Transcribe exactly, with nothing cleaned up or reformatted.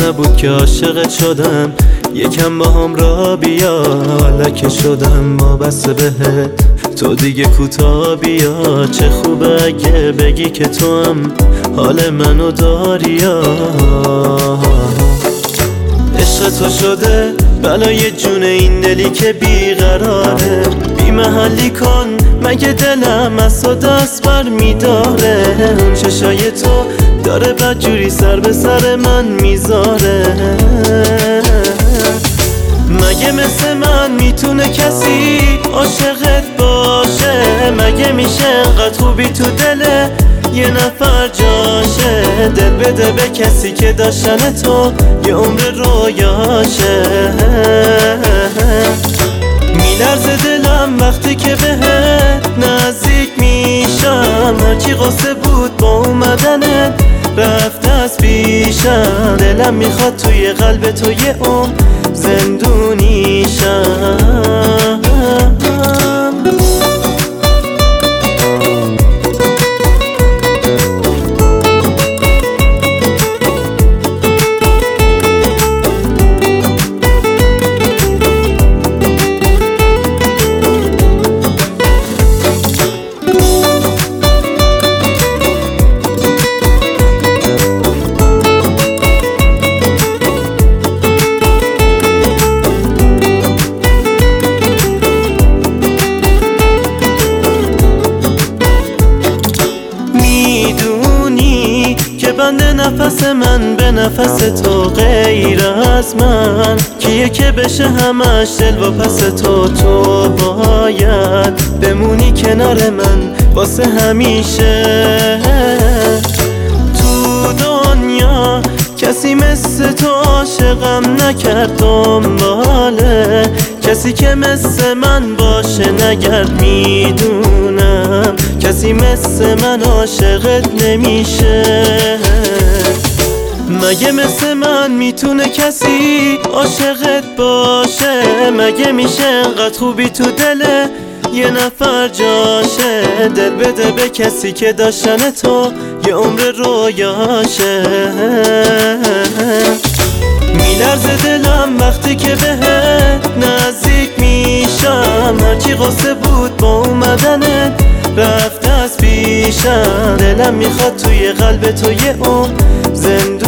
نبود که عاشقت شدم، یکم با هم را بیا لکه شدم وابسته بهت، تو دیگه کوتا بیا. چه خوبه اگه بگی که تو هم حال منو داریا. عشق تو شده بلای جون این دلی که بیقراره، بی محلی کن مگه دلم از تو دست بر میداره. اون چشای تو داره بدجوری سر به سر من میذاره. مگه مثل من میتونه کسی عاشقت باشه؟ مگه میشه انقدر خوبی تو دل یه نفر جاشه؟ دل بده به کسی که داشتن تو یه عمر رویاشه. میلرزه دلم وقتی که بهت نزدیک میشم، هرچی قصه بود با اومدنت رفت از پیشم. دلم میخواد توی قلب تو یه عمر زندونیشم. بنده نفس من به نفس تو، غیر از من کیه که بشه همش دل و پس تو. تو باید بمونی کنار من واسه همیشه. تو دنیا کسی مثل تو عاشقم نکرد دنباله، کسی که مثل من باشه نگرد. میدونم کسی مثل من عاشقت نمیشه. مگه مثل من میتونه کسی عاشقت باشه؟ مگه میشه انقدر خوبی تو دل یه نفر جاشه؟ دل بده به کسی که داشتن تو یه عمر رویاشه. میلرزه دلم وقتی که بهت نزدیک میشم، هرچی قصه بود با اومدنت رفت از پیشم. دلم میخواد توی قلب تو یه عمر زنده